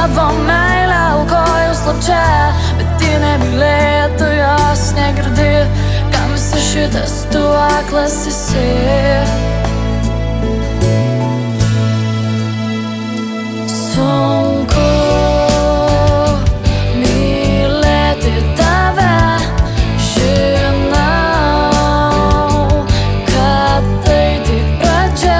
tavo meilę aukojau slapčia, bet ji nemylėtų, jos negirdi. Kam visas šitas, tu aklas esi? Sunku mylėti tave, žinau, kad tai tik pradžia.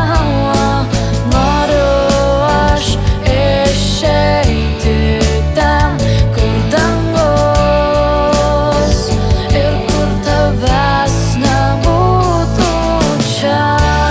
Noriu aš išeiti ten, kur dangus ir kur tavęs nebūtų čia.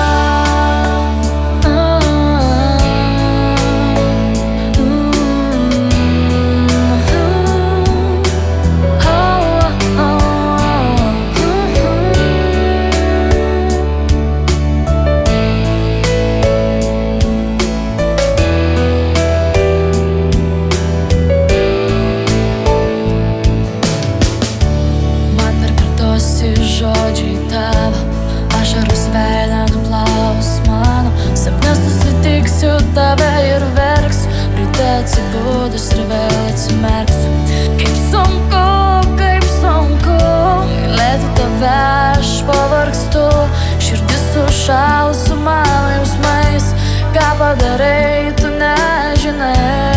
Žodžiai tavo, ašaros veidą nuplaus mano. Sapne susitiksiu tave ir verksiu, ryte atsibudus ir vėl atsimerksiu. Kaip sunku mylėti tave, aš pavargstu. Širdis sušal su mano jausmais, ką padarai, tu nežinai.